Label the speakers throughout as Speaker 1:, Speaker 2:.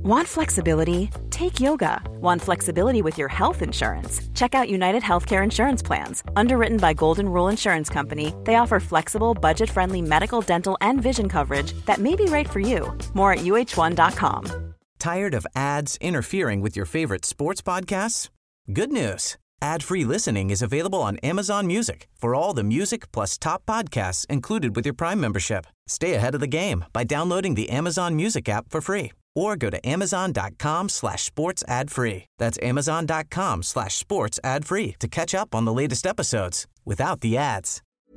Speaker 1: Want flexibility? Take yoga. Want flexibility with your health insurance? Check out United Healthcare Insurance Plans. Underwritten by Golden Rule Insurance Company, they offer flexible, budget-friendly medical, dental, and vision coverage that may be right for you. More at uh1.com.
Speaker 2: Tired of ads interfering with your favorite sports podcasts? Good news. Ad-free listening is available on Amazon Music for all the music plus top podcasts included with your Prime membership. Stay ahead of the game by downloading the Amazon Music app for free or go to amazon.com/sports ad free. That's amazon.com/sports ad free to catch up on the latest episodes without the ads.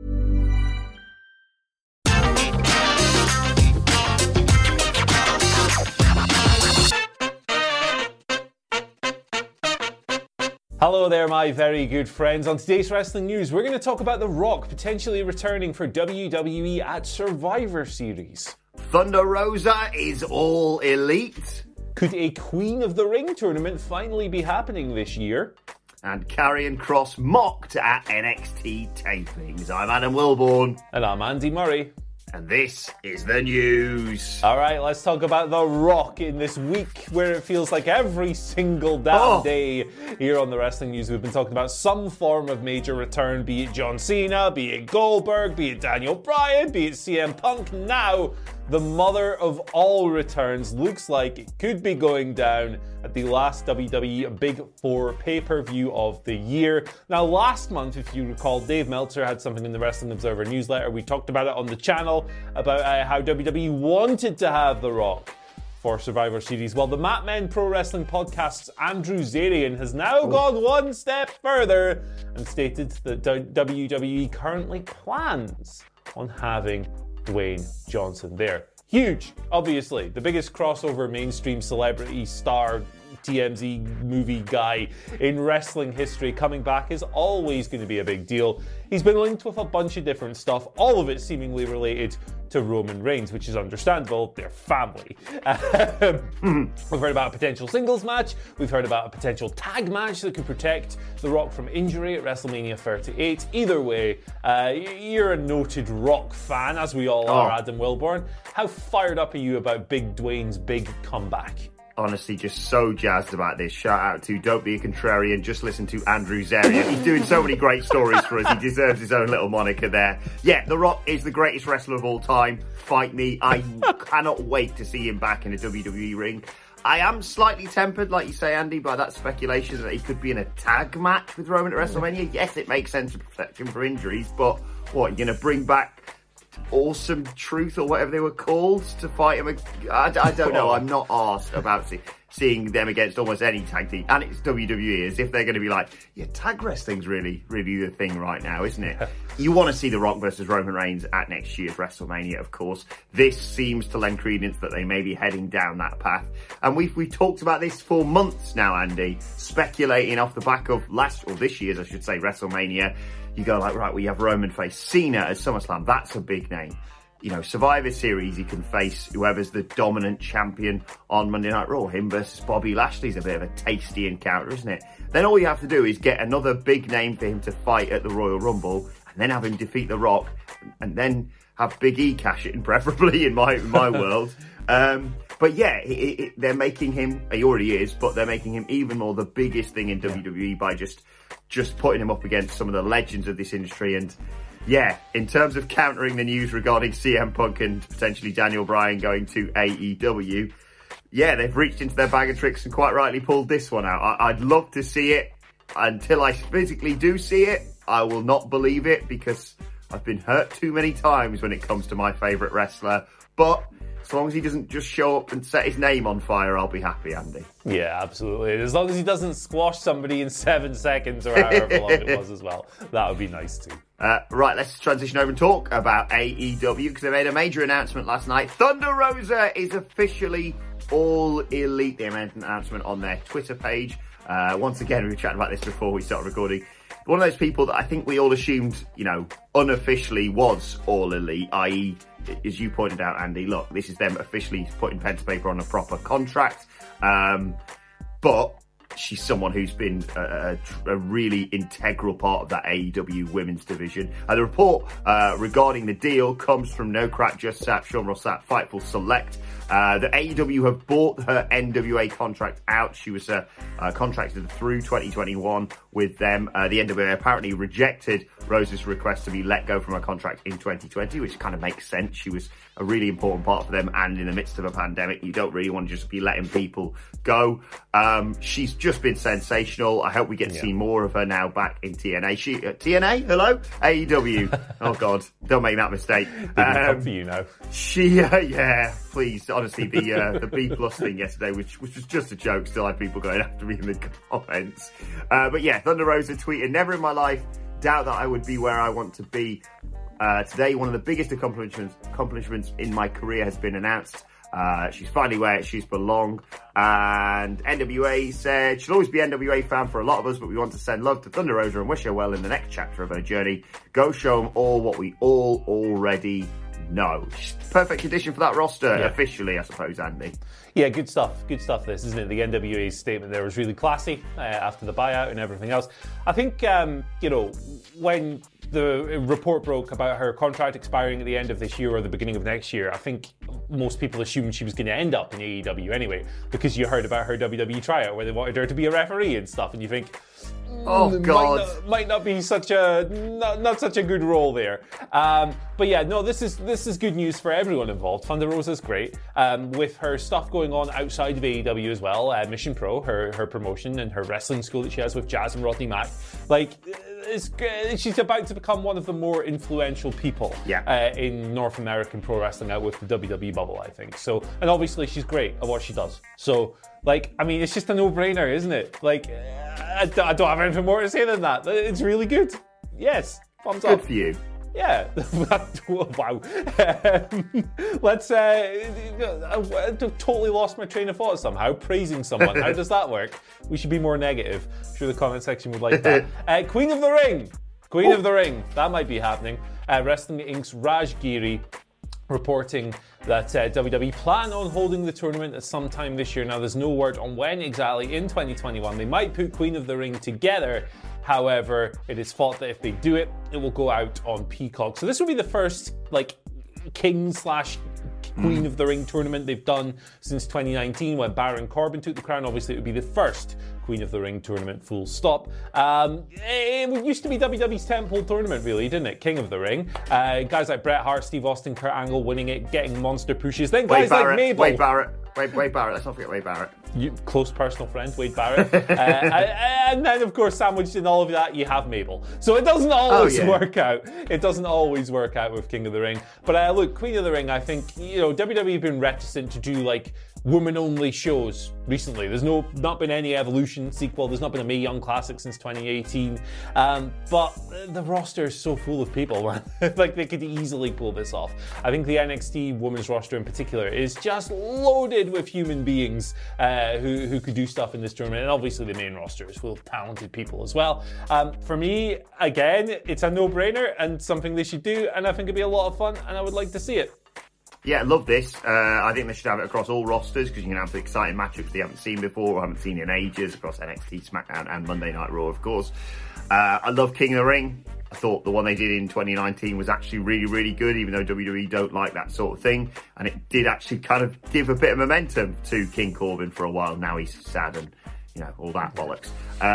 Speaker 3: Hello there, my very good friends. On today's wrestling news, we're going to talk about The Rock potentially returning for WWE at Survivor Series.
Speaker 4: Thunder Rosa is all elite.
Speaker 3: Could a Queen of the Ring tournament finally be happening this year?
Speaker 4: And Karrion Kross mocked at NXT tapings. I'm Adam Wilborn.
Speaker 3: And I'm Andy Murray.
Speaker 4: And this is the news.
Speaker 3: All right, let's talk about The Rock in this week where it feels like every single damn day here on the Wrestling News we've been talking about some form of major return, be it John Cena, be it Goldberg, be it Daniel Bryan, be it CM Punk. Now, the mother of all returns looks like it could be going down at the last WWE Big Four pay-per-view of the year. Now, last month, if you recall, Dave Meltzer had something in the Wrestling Observer newsletter. We talked about it on the channel about how WWE wanted to have The Rock for Survivor Series. Well, the Mat Men Pro Wrestling Podcast's Andrew Zarian has now gone one step further and stated that WWE currently plans on having Dwayne Johnson there. Huge, obviously. The biggest crossover mainstream celebrity star TMZ movie guy in wrestling history coming back is always going to be a big deal. He's been linked with a bunch of different stuff, all of it seemingly related to Roman Reigns, which is understandable. They're family. We've heard about a potential singles match. We've heard about a potential tag match that could protect The Rock from injury at WrestleMania 38. Either way, you're a noted Rock fan, as we all are, Adam Wilborn. How fired up are you about Big Dwayne's big comeback?
Speaker 4: Honestly, just so jazzed about this. Shout out to Don't Be a Contrarian. Just listen to Andrew Zarian. He's doing so many great stories for us. He deserves his own little moniker there. Yeah, The Rock is the greatest wrestler of all time. Fight me. I cannot wait to see him back in a WWE ring. I am slightly tempered, like you say, Andy, by that speculation that he could be in a tag match with Roman at WrestleMania. Yes, it makes sense to protect him for injuries, but what, you're going to bring back Awesome Truth or whatever they were called to fight him? I don't know. I'm not arsed about seeing them against almost any tag team. And it's WWE, as if they're going to be like, yeah, tag wrestling's really the thing right now, isn't it? You want to see The Rock versus Roman Reigns at next year's WrestleMania, of course. This seems to lend credence that they may be heading down that path. And we've talked about this for months now, Andy, speculating off the back of this year's, I should say, WrestleMania. You go like, right, we have Roman face Cena at SummerSlam. That's a big name. You know, Survivor Series, he can face whoever's the dominant champion on Monday Night Raw. Him versus Bobby Lashley's a bit of a tasty encounter, isn't it? Then all you have to do is get another big name for him to fight at the Royal Rumble, and then have him defeat The Rock, and then have Big E cash it in, preferably in my world. But yeah, they're making him, he already is, but they're making him even more the biggest thing in WWE by just putting him up against some of the legends of this industry. And yeah, in terms of countering the news regarding CM Punk and potentially Daniel Bryan going to AEW, yeah, they've reached into their bag of tricks and quite rightly pulled this one out. I'd love to see it. Until I physically do see it, I will not believe it, because I've been hurt too many times when it comes to my favourite wrestler. But as long as he doesn't just show up and set his name on fire, I'll be happy, Andy.
Speaker 3: Yeah, absolutely. As long as he doesn't squash somebody in 7 seconds or however long it was as well. That would be nice too.
Speaker 4: Right, let's transition over and talk about AEW, because they made a major announcement last night. Thunder Rosa is officially all elite. They made an announcement on their Twitter page. Once again, we were chatting about this before we started recording. One of those people that I think we all assumed, unofficially was all elite, i.e., as you pointed out, Andy, look, this is them officially putting pen to paper on a proper contract. But she's someone who's been a really integral part of that AEW women's division. The report regarding the deal comes from No Crack, Just Sap, Sean Rossap, Fightful Select. The AEW have bought her NWA contract out. She was contracted through 2021 with them. The NWA apparently rejected Rose's request to be let go from her contract in 2020, which kind of makes sense. She was a really important part for them, and in the midst of a pandemic, you don't really want to just be letting people go. She's just been sensational. I hope we get to see more of her now back in TNA. TNA? Hello? AEW. Oh, God. Don't make that mistake.
Speaker 3: For you now.
Speaker 4: Please. Honestly, the B+ thing yesterday, which was just a joke, still had people going after me in the comments. But yeah, Thunder Rosa tweeted, "Never in my life doubt that I would be where I want to be. Today, one of the biggest accomplishments in my career has been announced. She's finally where she's belong." And NWA said, "She'll always be NWA fan for a lot of us, but we want to send love to Thunder Rosa and wish her well in the next chapter of her journey. Go show them all what we all already know." Perfect addition for that roster, officially, I suppose, Andy.
Speaker 3: Yeah, good stuff. Good stuff, this, isn't it? The NWA's statement there was really classy after the buyout and everything else. I think, when the report broke about her contract expiring at the end of this year or the beginning of next year, I think most people assumed she was going to end up in AEW anyway, because you heard about her WWE tryout where they wanted her to be a referee and stuff, and you think,
Speaker 4: oh God,
Speaker 3: might not be not such a good role there. But yeah, no, this is good news for everyone involved. Thunder Rosa's great, with her stuff going on outside of AEW as well. Mission Pro, her promotion and her wrestling school that she has with Jazz and Rodney Mack. She's about to become one of the more influential people in North American pro wrestling out with the WWE bubble, I think. So, and obviously she's great at what she does. So, it's just a no-brainer, isn't it? I don't have anything more to say than that. It's really good. Yes, thumbs up.
Speaker 4: Good for you.
Speaker 3: Yeah. Wow. Let's I totally lost my train of thought somehow. Praising someone. How does that work? We should be more negative. I'm sure the comment section would like that. Queen of the Ring. Queen of the Ring. That might be happening. Wrestling Inc.'s Raj Giri reporting that WWE plan on holding the tournament at some time this year. Now, there's no word on when exactly in 2021. They might put Queen of the Ring together. However, it is thought that if they do it, it will go out on Peacock. So this will be the first, King/Queen of the Ring tournament they've done since 2019 when Baron Corbin took the crown. Obviously, it would be the first Queen of the Ring tournament, full stop. It used to be WWE's tentpole tournament, really, didn't it? King of the Ring. Guys like Bret Hart, Steve Austin, Kurt Angle winning it, getting monster pushes. Then guys like Mabel.
Speaker 4: Wade Barrett. Let's not forget Wade Barrett.
Speaker 3: Close personal friend, Wade Barrett. And then, of course, sandwiched in all of that, you have Mabel. So it doesn't always work out. It doesn't always work out with King of the Ring. But look, Queen of the Ring, I think, WWE have been reticent to do, women-only shows recently. There's not been any Evolution sequel. There's not been a Mae Young Classic since 2018. But the roster is so full of people, man. They could easily pull this off. I think the NXT women's roster in particular is just loaded with human beings who could do stuff in this tournament. And obviously the main roster is full of talented people as well. For me, again, it's a no-brainer and something they should do. And I think it'd be a lot of fun and I would like to see it.
Speaker 4: Yeah, I love this. I think they should have it across all rosters because you can have the exciting matchups they haven't seen before or haven't seen in ages across NXT, SmackDown and Monday Night Raw, of course. I love King of the Ring. I thought the one they did in 2019 was actually really, really good, even though WWE don't like that sort of thing. And it did actually kind of give a bit of momentum to King Corbin for a while. Now he's sad and, all that bollocks.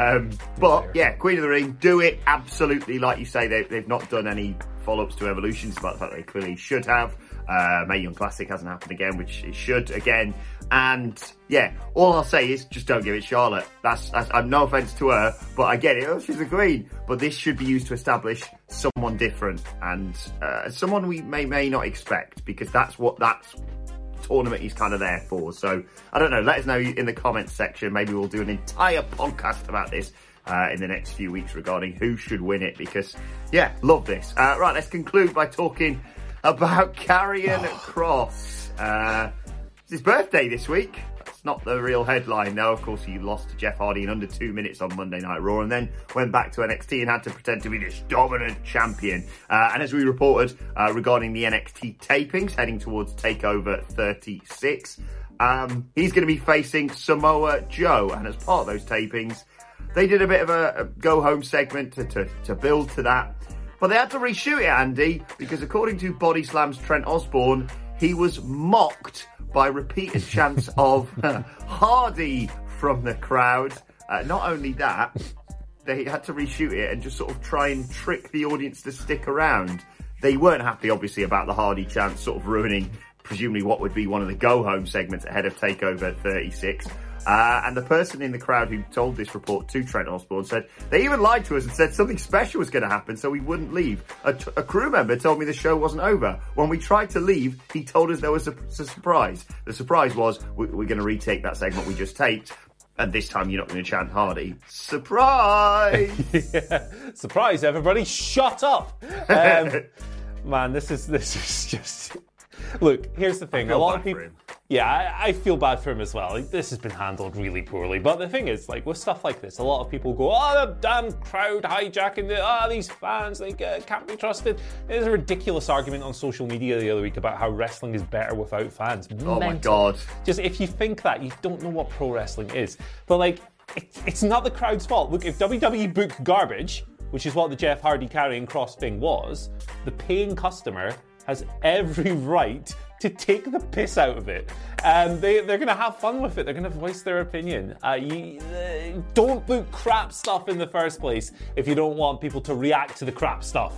Speaker 4: But yeah, Queen of the Ring, do it. Absolutely. Like you say, they've not done any follow-ups to Evolution, despite the fact they clearly should have. Mae Young Classic hasn't happened again, which it should again. And yeah, all I'll say is just don't give it Charlotte. That's no offense to her, but I get it. Oh, she's a queen. But this should be used to establish someone different and someone we may not expect, because that's what that tournament is kind of there for. So I don't know. Let us know in the comments section. Maybe we'll do an entire podcast about this in the next few weeks regarding who should win it, because yeah, love this. Right, let's conclude by talking about Karrion Kross. It's his birthday this week. That's not the real headline, though. Of course, he lost to Jeff Hardy in under 2 minutes on Monday Night Raw and then went back to NXT and had to pretend to be this dominant champion. And as we reported regarding the NXT tapings heading towards TakeOver 36, He's going to be facing Samoa Joe. And as part of those tapings, they did a bit of a go-home segment to build to that. But they had to reshoot it, Andy, because according to Body Slam's Trent Osborne, he was mocked by repeated chants of Hardy from the crowd. Not only that, they had to reshoot it and just sort of try and trick the audience to stick around. They weren't happy, obviously, about the Hardy chants sort of ruining, presumably, what would be one of the go-home segments ahead of TakeOver 36. And the person in the crowd who told this report to Trent Osborne said, they even lied to us and said something special was going to happen so we wouldn't leave. A crew member told me the show wasn't over. When we tried to leave, he told us there was a surprise. The surprise was, we're going to retake that segment we just taped. And this time you're not going to chant Hardy. Surprise!
Speaker 3: Yeah. Surprise, everybody. Shut up. Man, this is just... Look, here's the thing. A lot of people... Yeah, I feel bad for him as well. Like, this has been handled really poorly. But the thing is, like, with stuff like this, a lot of people go, oh, the damn crowd hijacking these fans, they can't be trusted. There's a ridiculous argument on social media the other week about how wrestling is better without fans.
Speaker 4: Oh, my God.
Speaker 3: Just, if you think that, you don't know what pro wrestling is. But, like, it's not the crowd's fault. Look, if WWE booked garbage, which is what the Jeff Hardy carrying cross thing was, the paying customer has every right to take the piss out of it. They're going to have fun with it. They're going to voice their opinion. Don't book crap stuff in the first place if you don't want people to react to the crap stuff.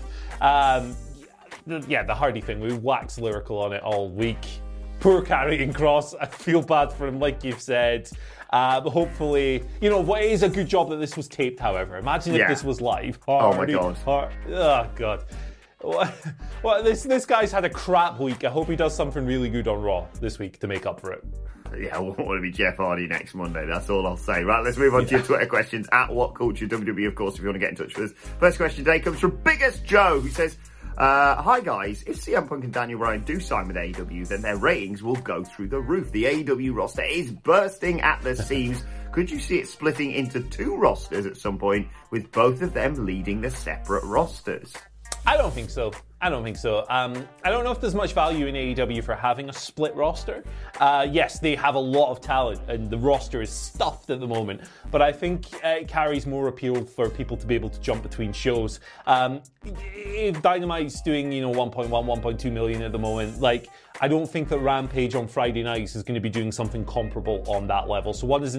Speaker 3: The Hardy thing, we waxed lyrical on it all week. Poor Karrion Kross. I feel bad for him, like you've said. But hopefully, what is a good job that this was taped, however. Imagine if this was live.
Speaker 4: Hardy, oh, my God.
Speaker 3: Oh, God. Well, this guy's had a crap week. I hope he does something really good on Raw this week to make up for it.
Speaker 4: Yeah, I want to be Jeff Hardy next Monday. That's all I'll say. Right, let's move on to your Twitter questions at WhatCultureWWE, of course, if you want to get in touch with us. First question today comes from Biggest Joe, who says, hi guys, if CM Punk and Daniel Bryan do sign with AEW, then their ratings will go through the roof. The AEW roster is bursting at the seams. Could you see it splitting into two rosters at some point, with both of them leading the separate rosters?
Speaker 3: I don't think so. I don't know if there's much value in AEW for having a split roster. Yes, they have a lot of talent and the roster is stuffed at the moment, but I think it carries more appeal for people to be able to jump between shows. If Dynamite's doing, 1.1, 1.2 million at the moment, I don't think that Rampage on Friday nights is going to be doing something comparable on that level. So one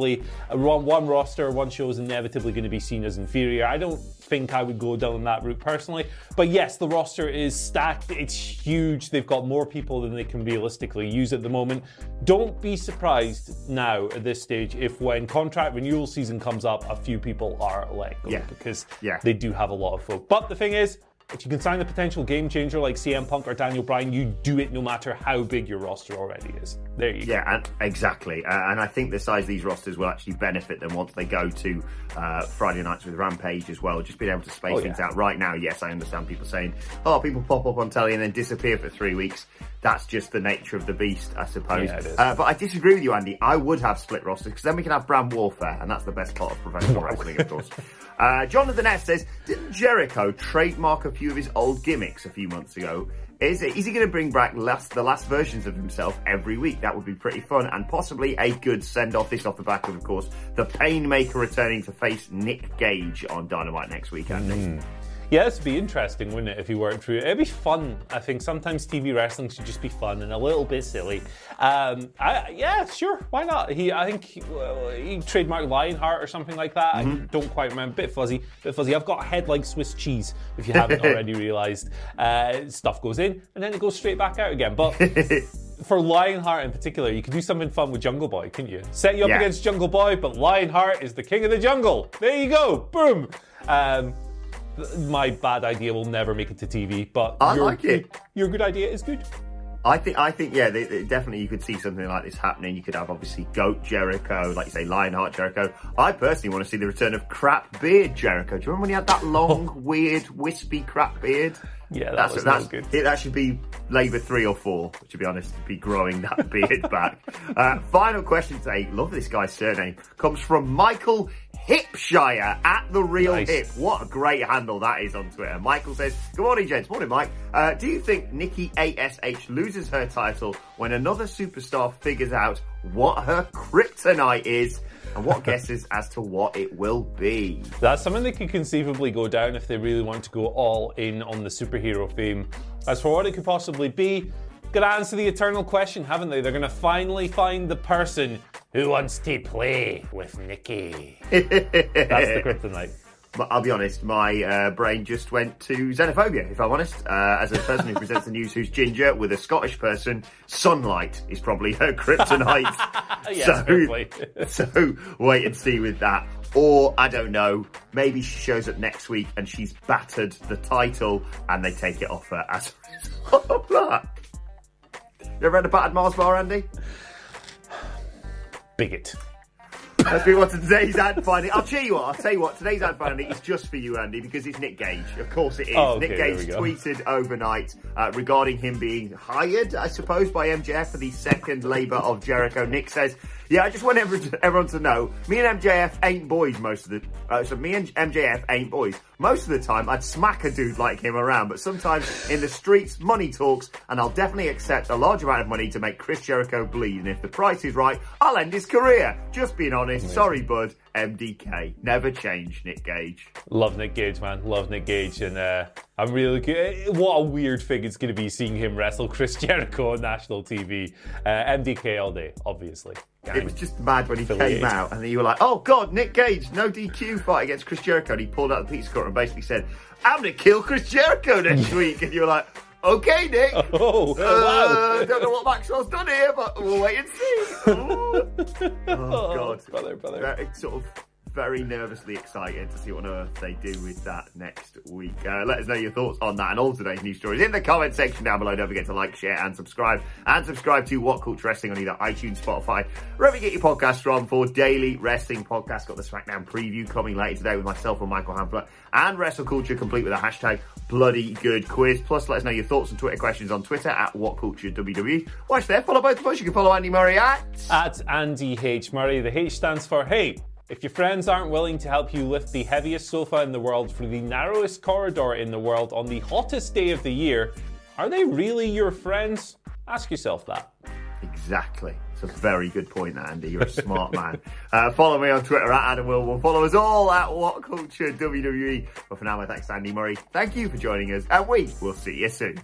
Speaker 3: roster, one show is inevitably going to be seen as inferior. I don't think I would go down that route personally. But yes, the roster is stacked. It's huge. They've got more people than they can realistically use at the moment. Don't be surprised now at this stage if when contract renewal season comes up, a few people are let go because they do have a lot of folk. But the thing is, if you can sign a potential game changer like CM Punk or Daniel Bryan, you do it no matter how big your roster already is. There you go.
Speaker 4: Yeah, exactly. And I think the size of these rosters will actually benefit them once they go to Friday nights with Rampage as well. Just being able to space things out. Right now, yes, I understand people saying, people pop up on telly and then disappear for 3 weeks. That's just the nature of the beast, I suppose.
Speaker 3: Yeah, it is.
Speaker 4: But I disagree with you, Andy. I would have split rosters because then we can have brand warfare, and that's the best part of professional wrestling, of course. Jonathan S. says, didn't Jericho trademark a few of his old gimmicks a few months ago? Is he going to bring back the last versions of himself every week? That would be pretty fun and possibly a good send-off. This off the back of course, the Painmaker returning to face Nick Gage on Dynamite next week, Andy.
Speaker 3: Yeah, this would be interesting, wouldn't it, if he worked through it? It'd be fun. I think sometimes TV wrestling should just be fun and a little bit silly. Yeah, sure, why not? I think he trademarked Lionheart or something like that. I don't quite remember. Bit fuzzy. I've got a head like Swiss cheese, if you haven't already realised. Stuff goes in and then it goes straight back out again. But for Lionheart in particular, you could do something fun with Jungle Boy, couldn't you? Set you up against Jungle Boy, but Lionheart is the king of the jungle. There you go. Boom. My bad idea will never make it to TV, but your good idea is good.
Speaker 4: I think, definitely you could see something like this happening. You could have, obviously, Goat Jericho, like you say, Lionheart Jericho. I personally want to see the return of Crap Beard Jericho. Do you remember when he had that long, weird, wispy crap beard?
Speaker 3: Yeah, that's good.
Speaker 4: That should be Labour 3 or 4, to be honest, to be growing that beard back. Final question today, love this guy's surname, comes from Michael Hipshire at The Real
Speaker 3: Nice.
Speaker 4: Hip. What a great handle that is on Twitter. Michael says, good morning, gents. Morning, Mike. Do you think Nikki ASH loses her title when another superstar figures out what her kryptonite is? And what guesses as to what it will be?
Speaker 3: That's something that could conceivably go down if they really want to go all in on the superhero theme. As for what it could possibly be, got to answer the eternal question, haven't they? They're going to finally find the person who wants to play with Nikki. That's the kryptonite.
Speaker 4: But I'll be honest, my brain just went to xenophobia, if I'm honest. As a person who presents the news who's ginger with a Scottish person, sunlight is probably her kryptonite.
Speaker 3: Yes,
Speaker 4: so wait and see with that. Or, I don't know, maybe she shows up next week and she's battered the title and they take it off her as a result of that. You ever had a battered Mars bar, Andy?
Speaker 3: Bigot.
Speaker 4: Let's move on to today's ad finding. I'll tell you what, today's ad finding is just for you, Andy, because it's Nick Gage. Of course it is.
Speaker 3: Oh, okay,
Speaker 4: Nick Gage tweeted overnight regarding him being hired, I suppose, by MJF for the second Labour of Jericho. Nick says, yeah, I just want everyone to know, me and MJF ain't boys most of the... so me and MJF ain't boys. Most of the time, I'd smack a dude like him around, but sometimes in the streets, money talks, and I'll definitely accept a large amount of money to make Chris Jericho bleed. And if the price is right, I'll end his career. Just being honest. Amazing. Sorry, bud. MDK. Never change, Nick Gage.
Speaker 3: Love Nick Gage, man. Love Nick Gage. And I'm really good. What a weird thing it's going to be seeing him wrestle Chris Jericho on national TV. MDK all day, obviously.
Speaker 4: It was just mad when he came out and you were like, oh God, Nick Gage, no DQ fight against Chris Jericho. And he pulled out the pizza cutter and basically said, I'm going to kill Chris Jericho next week. And you were like, okay, Nick.
Speaker 3: Oh, wow.
Speaker 4: Don't know what Maxwell's done here, but we'll wait and see. Oh God.
Speaker 3: Brother.
Speaker 4: It's sort of very nervously excited to see what on earth they do with that next week. Let us know your thoughts on that and all today's news stories in the comment section down below. Don't forget to like, share and subscribe. And subscribe to What Culture Wrestling on either iTunes, Spotify, wherever you get your podcasts from for daily wrestling podcasts. Got the SmackDown preview coming later today with myself and Michael Hamfler, and Wrestle Culture complete with a hashtag Bloody Good Quiz. Plus, let us know your thoughts and Twitter questions on Twitter at WhatCultureWWE. Watch there, follow both of us. You can follow Andy Murray at
Speaker 3: Andy H. Murray. The H stands for hey. If your friends aren't willing to help you lift the heaviest sofa in the world through the narrowest corridor in the world on the hottest day of the year, are they really your friends? Ask yourself that.
Speaker 4: Exactly. It's a very good point, Andy. You're a smart man. Follow me on Twitter at Adam Wilborn. Follow us all at What Culture WWE. But for now, my thanks to Andy Murray. Thank you for joining us, and we will see you soon.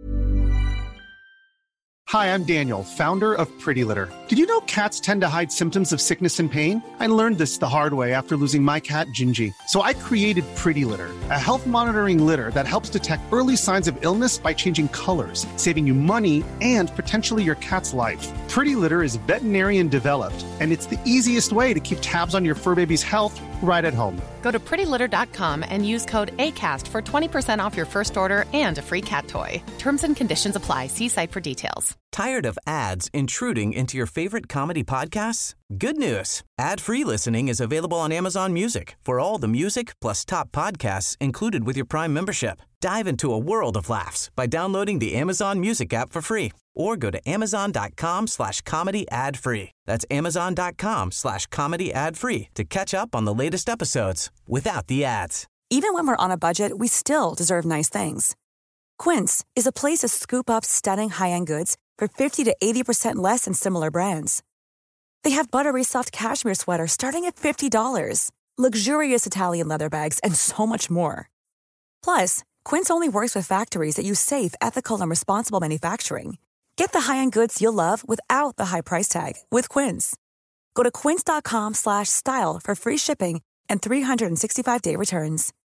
Speaker 5: Hi, I'm Daniel, founder of Pretty Litter. Did you know cats tend to hide symptoms of sickness and pain? I learned this the hard way after losing my cat, Gingy. So I created Pretty Litter, a health monitoring litter that helps detect early signs of illness by changing colors, saving you money and potentially your cat's life. Pretty Litter is veterinarian developed, and it's the easiest way to keep tabs on your fur baby's health right at home.
Speaker 6: Go to prettylitter.com and use code ACAST for 20% off your first order and a free cat toy. Terms and conditions apply. See site for details.
Speaker 2: Tired of ads intruding into your favorite comedy podcasts? Good news. Ad-free listening is available on Amazon Music for all the music plus top podcasts included with your Prime membership. Dive into a world of laughs by downloading the Amazon Music app for free or go to amazon.com/comedy ad-free. That's amazon.com/comedy ad-free to catch up on the latest episodes without the ads.
Speaker 7: Even when we're on a budget, we still deserve nice things. Quince is a place to scoop up stunning high-end goods for 50 to 80% less than similar brands. They have buttery soft cashmere sweaters starting at $50, luxurious Italian leather bags, and so much more. Plus, Quince only works with factories that use safe, ethical, and responsible manufacturing. Get the high-end goods you'll love without the high price tag with Quince. Go to quince.com/style for free shipping and 365-day returns.